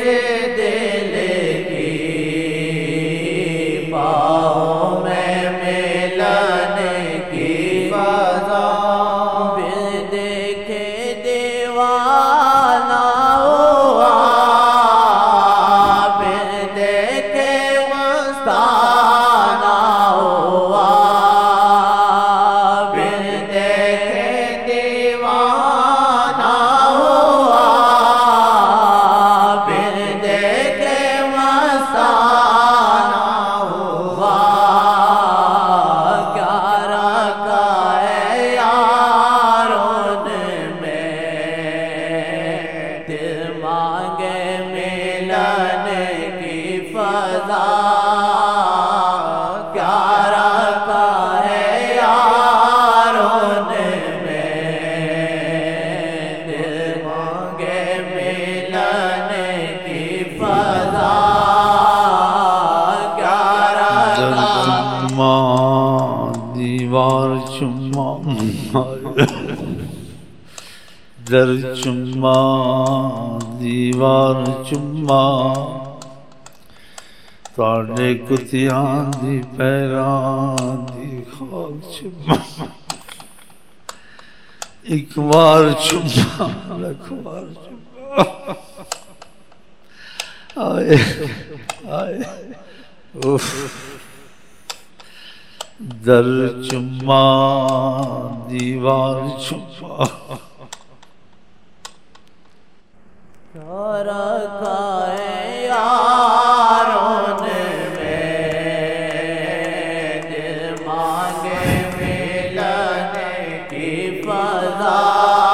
دل کی پاؤں میں ملن کی فضا بن دیکھے دیوانہ ہوا بن دیکھے مستانہ ہوا بن دیکھے دیوانہ ہوا بن دیکھے مستانہ ہوا کیا رکھا ہے یاروں میں دل مانگے ملن کی فضا کیا رکھا ہے یاروں میں دل مانگے ملن کی فضا کیا رکھا چما دیوار چما در چما دیوار چما تاڑے کتیاں دی پیران دی خواب چما ایک بار چما لکھ بار چما آئے آئے اوف در چما دیوار چما کیا رکھا ہے یاروں میں دل مانگے ملن کی فضا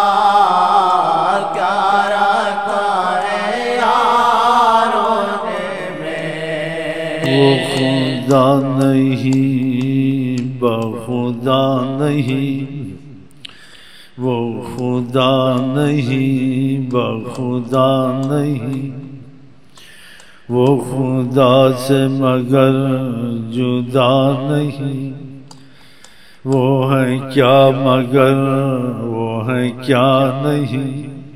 کیا رکھا ہے یاروں میں وہ خدا نہیں بخدا نہیں وہ خدا نہیں بخدا نہیں وہ خدا سے مگر جدا نہیں وہ ہے کیا مگر وہ ہے کیا نہیں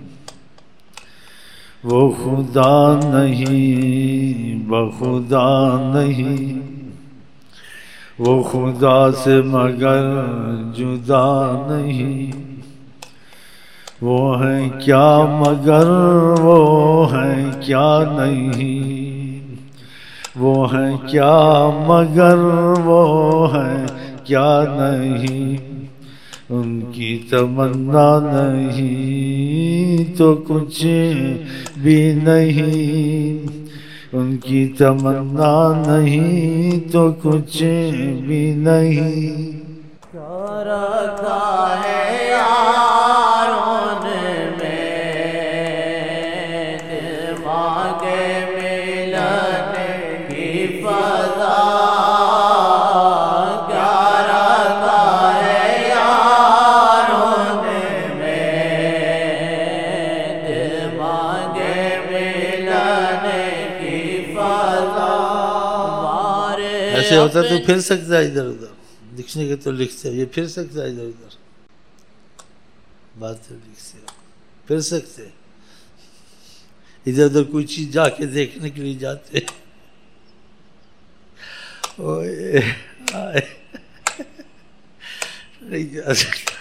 وہ خدا نہیں بخدا نہیں وہ خدا سے مگر جدا نہیں وہ ہے کیا مگر وہ ہے کیا نہیں وہ ہے کیا مگر وہ ہے کیا نہیں ان کی تمنا نہیں تو کچھ بھی نہیں ان کی تمنا نہیں تو کچھ بھی نہیں کیا رکھا ہے یاروں میں دل مانگے ملن کی فضا کیا رکھا ہے یاروں میں دل مانگے ملن کی فضا ایسے ہوتا تو پھر سکتا ہے ادھر ادھر لکھنے کے تو لکھتے ہیں یہ پھر سکتا ہے ادھر ادھر بات تو لکھتے ہیں پھر سکتے ادھر ادھر کوئی چیز جا کے دیکھنے کے لیے جاتے اوئے آئے نہیں جا سکتا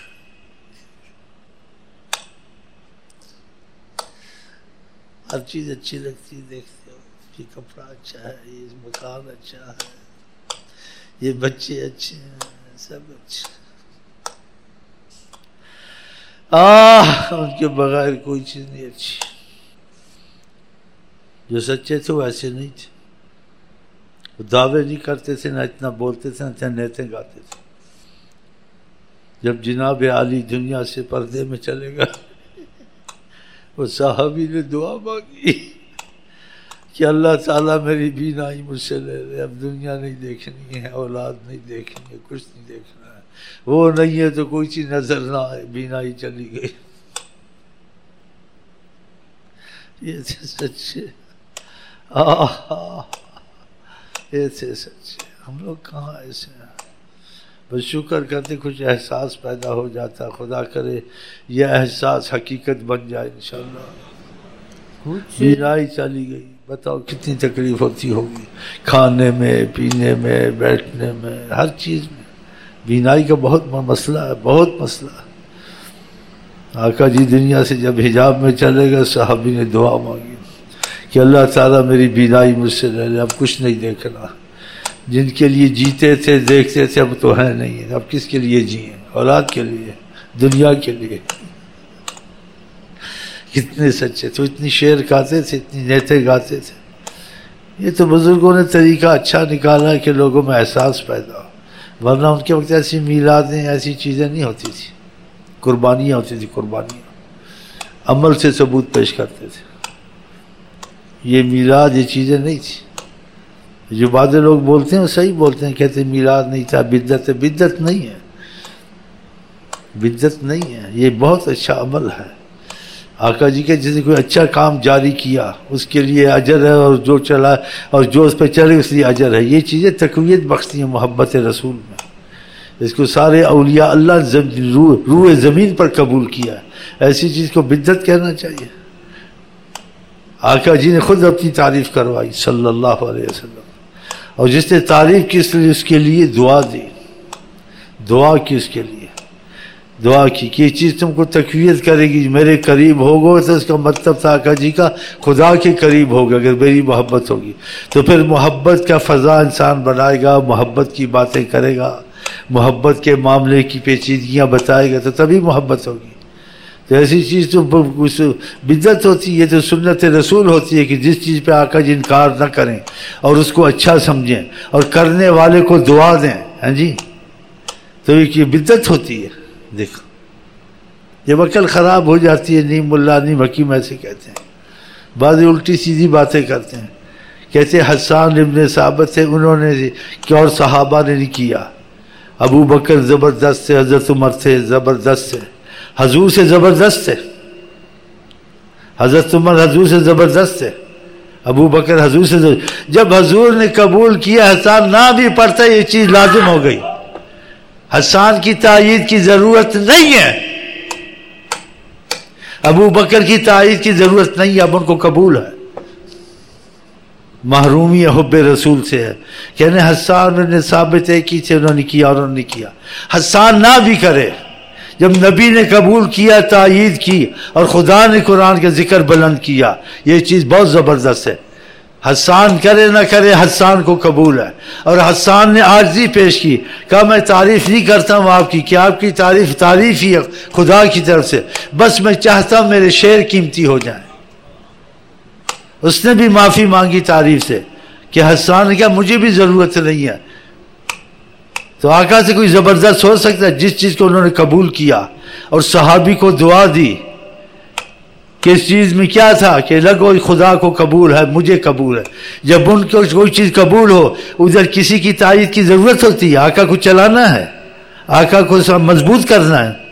ہر چیز اچھی لگتی ہے دیکھتے ہو یہ کپڑا اچھا ہے یہ مکان اچھا ہے یہ بچے اچھے ہیں سب اچھے ان کے بغیر کوئی چیز نہیں اچھی جو سچے تھے وہ ایسے نہیں تھے وہ دعوے نہیں کرتے تھے نہ اتنا بولتے تھے نہ نیتیں گاتے تھے جب جناب عالی دنیا سے پردے میں چلے گا وہ صحابی نے دعا مانگی کہ اللہ تعالیٰ میری بینائی مجھ سے لے لے اب دنیا نہیں دیکھنی ہے اولاد نہیں دیکھنی ہے کچھ نہیں دیکھنا ہے وہ نہیں ہے تو کوئی چیز نظر نہ آئے بینائی چلی گئی یہ تھے سچے یہ تھے سچے ہم لوگ کہاں ایسے ہیں بس شکر کرتے کچھ احساس پیدا ہو جاتا خدا کرے یہ احساس حقیقت بن جائے انشاءاللہ بینائی چلی گئی، بتاؤ کتنی تکلیف ہوتی ہوگی، کھانے میں، پینے میں، بیٹھنے میں، ہر چیز میں بینائی کا بہت مسئلہ ہے، بہت مسئلہ ہے۔ آقا جی دنیا سے جب حجاب میں چلے گئے، صحابی نے دعا مانگی کہ اللہ تعالیٰ میری بینائی مجھ سے لے لے، اب کچھ نہیں دیکھنا، جن کے لیے جیتے تھے دیکھتے تھے اب تو ہے نہیں، اب کس کے لیے جئیں؟ اولاد کے لیے، دنیا کے لیے۔ کتنے سچے تو اتنی شعر گاتے تھے، اتنی نیتیں گاتے تھے۔ یہ تو بزرگوں نے طریقہ اچھا نکالا کہ لوگوں میں احساس پیدا ہو، ورنہ ان کے وقت ایسی میلادیں، ایسی چیزیں نہیں ہوتی تھی، قربانیاں ہوتی تھی، قربانیاں عمل سے ثبوت پیش کرتے تھے۔ یہ میلاد یہ چیزیں نہیں تھی، جو بعض لوگ بولتے ہیں وہ صحیح بولتے ہیں، کہتے ہیں میلاد نہیں تھا، بدعت ہے۔ بدعت نہیں ہے، بدعت نہیں ہے، یہ بہت اچھا عمل ہے۔ آقا جی کے جس نے کوئی اچھا کام جاری کیا اس کے لیے اجر ہے، اور جو چلا اور جو اس پہ چلے اس لیے اجر ہے۔ یہ چیزیں تقویت بخشتی ہیں محبت رسول میں۔ اس کو سارے اولیاء اللہ روح زمین پر قبول کیا ہے، ایسی چیز کو بدعت کہنا چاہیے؟ آقا جی نے خود اپنی تعریف کروائی صلی اللہ علیہ وسلم، اور جس نے تعریف کی اس کے لیے دعا دی، دعا کی اس کے لیے، دعا کی کہ یہ چیز تم کو تقویت کرے گی، میرے قریب ہوگو، تو اس کا مطلب تھا آقا جی کا خدا کے قریب ہوگا۔ اگر میری محبت ہوگی تو پھر محبت کا فضا انسان بنائے گا، محبت کی باتیں کرے گا، محبت کے معاملے کی پیچیدگیاں بتائے گا، تو تبھی محبت ہوگی۔ تو ایسی چیز تو بدعت ہوتی ہے، تو سنت رسول ہوتی ہے کہ جس چیز پہ آقا جی انکار نہ کریں اور اس کو اچھا سمجھیں اور کرنے والے کو دعا دیں، ہاں جی، تو یہ بدعت ہوتی ہے۔ دیکھو جب عقل خراب ہو جاتی ہے، نیم ملا نیم حکیم ایسے کہتے ہیں، بعض الٹی سیدھی باتیں کرتے ہیں، کہتے ہیں حسان ابن ثابت تھے، انہوں نے کہ اور صحابہ نے نہیں کیا، ابو بکر زبردست تھے، حضرت عمر تھے زبردست تھے، حضور سے زبردست تھے، حضرت عمر حضور سے زبردست تھے، ابو بکر حضور سے زبردست۔ جب حضور نے قبول کیا، حسان نہ بھی پڑھتا، یہ چیز لازم ہو گئی، حسان کی تائید کی ضرورت نہیں ہے، ابو بکر کی تائید کی ضرورت نہیں ہے، اب ان کو قبول ہے۔ محرومی حب رسول سے ہے، کہنے حسان نے ثابت ہے کی تھے، انہوں نے کیا اور انہوں نے کیا۔ حسان نہ بھی کرے، جب نبی نے قبول کیا، تائید کی، اور خدا نے قرآن کا ذکر بلند کیا، یہ چیز بہت زبردست ہے۔ حسان کرے نہ کرے، حسان کو قبول ہے۔ اور حسان نے عاجزی پیش کی، کہا میں تعریف نہیں کرتا ہوں آپ کی، کہ آپ کی تعریف ہی ہے خدا کی طرف سے، بس میں چاہتا ہوں میرے شعر قیمتی ہو جائیں۔ اس نے بھی معافی مانگی تعریف سے، کہ حسان نے کہا مجھے بھی ضرورت نہیں ہے۔ تو آقا سے کوئی زبردست ہو سکتا ہے؟ جس چیز کو انہوں نے قبول کیا، اور صحابی کو دعا دی کہ اس چیز میں کیا تھا کہ لگو خدا کو قبول ہے، مجھے قبول ہے۔ جب ان کو کوئی چیز قبول ہو، ادھر کسی کی تائید کی ضرورت ہوتی ہے؟ آقا کو چلانا ہے، آقا کو مضبوط کرنا ہے۔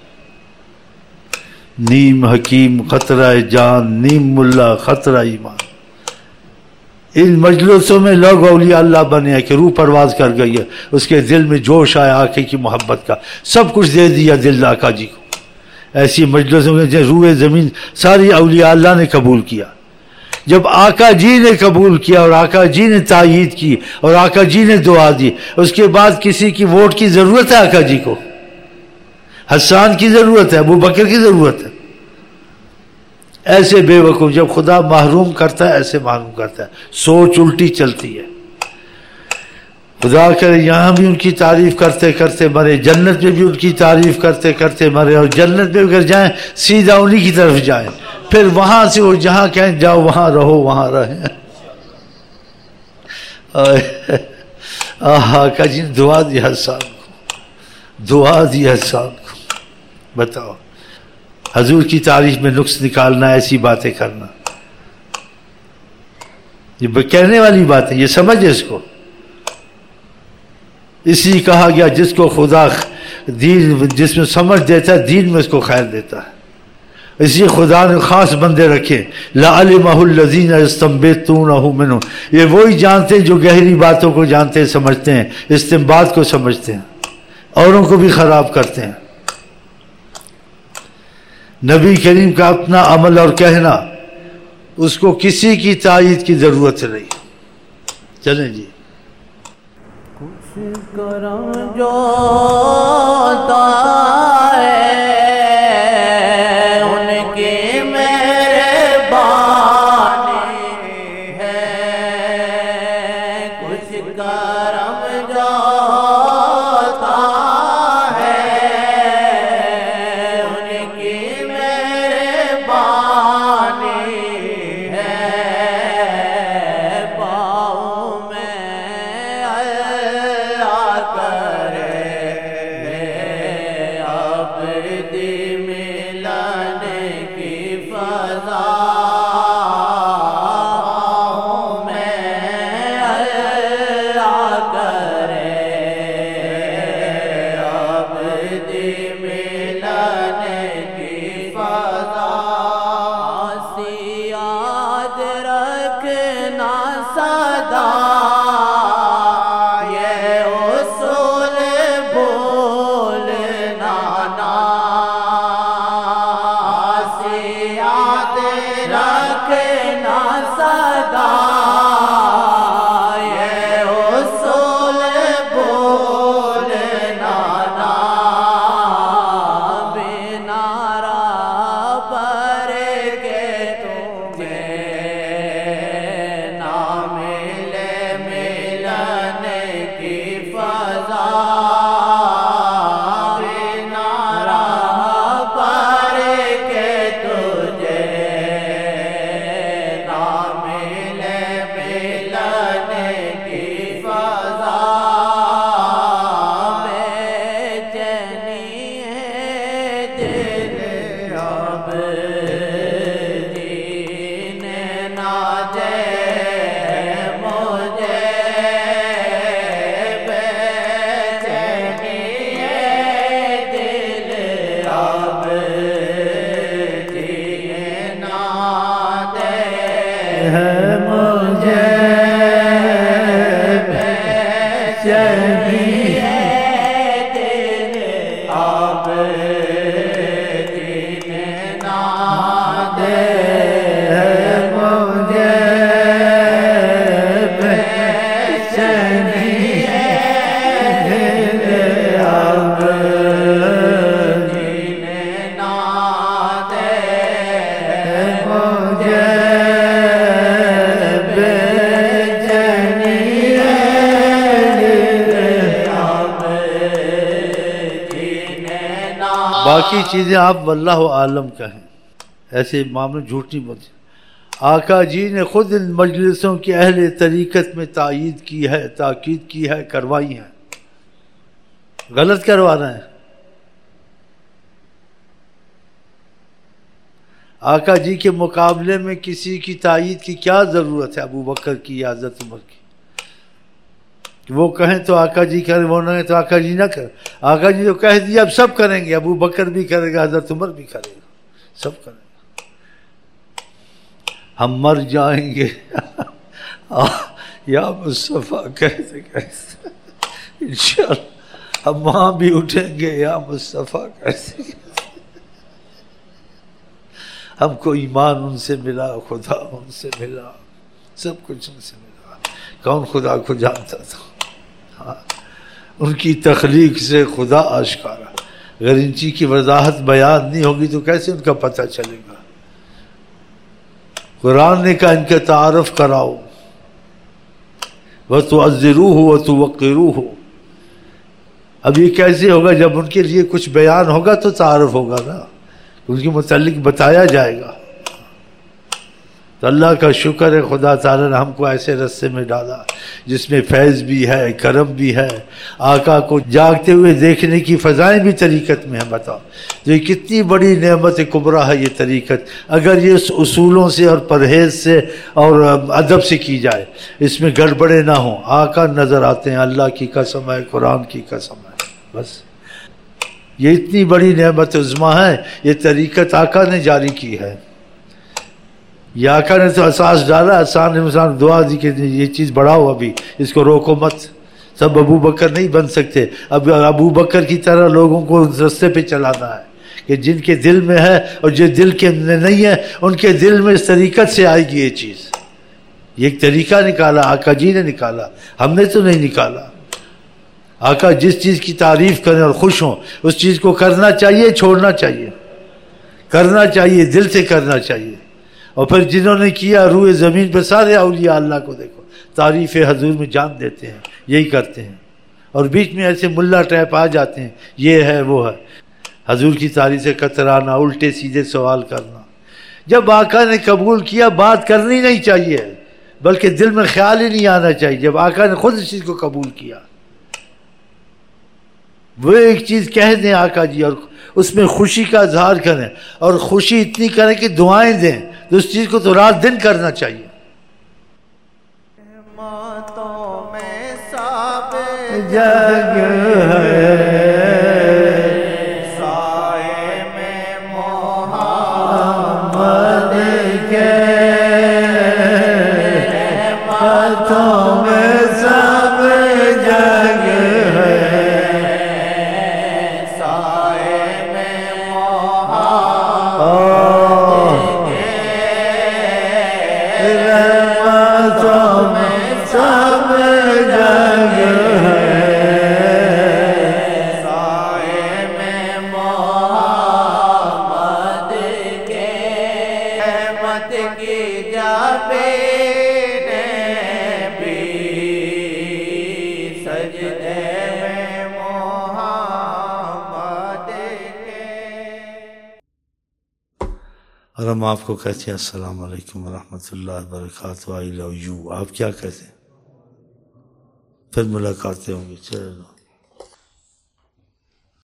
نیم حکیم خطرہ جان، نیم ملا خطرہ ایمان۔ ان مجلسوں میں لوگ اولیاء اللہ بنے ہیں کہ روح پرواز کر گئی ہے، اس کے دل میں جوش آیا آقا کی محبت کا، سب کچھ دے دیا دل آقا جی کو۔ ایسی مجلسوں میں روح زمین ساری اولیاء اللہ نے قبول کیا۔ جب آقا جی نے قبول کیا اور آقا جی نے تائید کی اور آقا جی نے دعا دی، اس کے بعد کسی کی ووٹ کی ضرورت ہے آقا جی کو؟ حسان کی ضرورت ہے، ابو بکر کی ضرورت ہے؟ ایسے بے وقوف جب خدا محروم کرتا ہے، ایسے محروم کرتا ہے، سوچ الٹی چلتی ہے۔ خدا کرے یہاں بھی ان کی تعریف کرتے کرتے مرے، جنت میں بھی ان کی تعریف کرتے کرتے مرے، اور جنت میں اگر جائیں سیدھا انہی کی طرف جائیں، پھر وہاں سے وہ جہاں کہیں جاؤ وہاں رہو، وہاں رہیں۔ آقا جی نے دعا دی حسان کو، دعا دی حسان کو۔ بتاؤ حضور کی تعریف میں نقص نکالنا، ایسی باتیں کرنا، یہ کہنے والی بات ہے، یہ سمجھے اس کو۔ اس لیے کہا گیا جس کو خدا دین جس میں سمجھ دیتا ہے، دین میں اس کو خیر دیتا ہے۔ اس لیے خدا نے خاص بندے رکھے، لَعَلِمَهُ الَّذِينَ يَسْتَنبِطُونَهُ مِنْهُ، یہ وہی جانتے ہیں جو گہری باتوں کو جانتے ہیں، سمجھتے ہیں، استنباط کو سمجھتے ہیں، اوروں کو بھی خراب کرتے ہیں۔ نبی کریم کا اپنا عمل اور کہنا اس کو کسی کی تائید کی ضرورت نہیں. چلیں جی. کچھ کرم جو ہے ان کی مہربانی ہے. کچھ کرم جو ہے ان کی مہربانی ہے. پاؤں میں اللہ کرے عبد ملن کی فضا. پاؤں میں اللہ کرے عبد ملن کی فضا. یاد رکھنا سدا یہ اصول بھولنا نا. یاد رکھنا سدا یہ اصول بھولنا نا. بنا رہبر کے تمہیں نہ ملے ملن کی فضا. بنا رہبر کے تجھے نہ ملے ملن کی فضا. بے چینی ہے دل اب جینے نہ دے مجھے. بے چینی ہے دل اب جینے نہ دے مجھے. بے چینی ہے دل اب جینے نہ دے مجھے. بے چینی ہے دل اب جینے نہ دے مجھے. بے چینی ہے دل اب جینے نہ. باقی چیزیں آپ واللہ عالم کہیں، ایسے معاملے جھوٹ نہیں بولتے. آقا جی نے خود ان مجلسوں کی اہل طریقت میں تائید کی ہے، تاکید کی ہے، کروائی ہیں. غلط کروا رہے ہیں. آقا جی کے مقابلے میں کسی کی تائید کی کیا ضرورت ہے؟ ابو بکر کی یا حضرت عمر کی؟ وہ کہیں تو آقا جی کریں، وہ نہ کہیں تو آقا جی نہ کریں. آقا جی تو کہہ دیا اب سب کریں گے. ابو بکر بھی کرے گا، حضرت عمر بھی کرے گا، سب کریں گے. ہم مر جائیں گے یا مصطفیٰ کہتے کہتے انشاءاللہ ہم وہاں بھی اٹھیں گے یا مصطفیٰ کہتے. ہم کو ایمان ان سے ملا، خدا ان سے ملا، سب کچھ ان سے ملا. کون خدا کو جانتا تھا؟ ہاں، ان کی تخلیق سے خدا آشکارا. اگر ان چیز کی وضاحت بیان نہیں ہوگی تو کیسے ان کا پتہ چلے گا؟ قرآن نے کہا ان کا تعارف کراؤ. وَتُعَزِّرُوهُ وَتُوَقِّرُوهُ. اب یہ کیسے ہوگا؟ جب ان کے لیے کچھ بیان ہوگا تو تعارف ہوگا نا، ان کے متعلق بتایا جائے گا. تو اللہ کا شکر ہے خدا تعالیٰ نے ہم کو ایسے رستے میں ڈالا جس میں فیض بھی ہے، کرم بھی ہے. آقا کو جاگتے ہوئے دیکھنے کی فضائیں بھی طریقت میں ہیں. بتاؤ یہ کتنی بڑی نعمت کبریٰ ہے یہ طریقت، اگر یہ اس اصولوں سے اور پرہیز سے اور ادب سے کی جائے، اس میں گڑبڑے نہ ہوں. آقا نظر آتے ہیں، اللہ کی قسم ہے، قرآن کی قسم ہے. بس یہ اتنی بڑی نعمت عظمیٰ ہے، یہ طریقت آقا نے جاری کی ہے. یہ آقا نے تو اساس ڈالا، آسان دعا دی کہ یہ چیز بڑھاؤ، ابھی اس کو روکو مت. سب ابو بکر نہیں بن سکتے. اب ابو بکر کی طرح لوگوں کو اس رستے پہ چلانا ہے کہ جن کے دل میں ہے اور جو دل کے میں نہیں ہے ان کے دل میں اس طریقت سے آئے گی یہ چیز. یہ ایک طریقہ نکالا آقا جی نے نکالا، ہم نے تو نہیں نکالا. آقا جس چیز کی تعریف کریں اور خوش ہوں اس چیز کو کرنا چاہیے، چھوڑنا چاہیے، کرنا چاہیے، دل سے کرنا چاہیے. اور پھر جنہوں نے کیا روئے زمین پہ سارے اولیاء اللہ کو دیکھو تعریف حضور میں جان دیتے ہیں، یہی کرتے ہیں. اور بیچ میں ایسے ملا ٹائپ آ جاتے ہیں یہ ہے وہ ہے، حضور کی تعریف سے کترانا، الٹے سیدھے سوال کرنا. جب آقا نے قبول کیا بات کرنی نہیں چاہیے بلکہ دل میں خیال ہی نہیں آنا چاہیے. جب آقا نے خود اس چیز کو قبول کیا وہ ایک چیز کہہ دیں آقا جی اور اس میں خوشی کا اظہار کریں اور خوشی اتنی کریں کہ دعائیں دیں تو اس چیز کو تو رات دن کرنا چاہیے. ماتوں میں سب جگ ہے سائے میں محمد کے ہاتھوں میں سب جگ ہے سائے میں محمد رحمتوں میں سب جگ ہے سائے میں محمد کے رحمت کی جابے بھی سجدے میں محمد کے. اور ہم آپ کو کہتے ہیں السلام علیکم ورحمۃ اللہ وبرکاتہ. I love you. آپ کیا کہتے ہیں؟ پھر ملاقاتیں ہوں گی. چلو.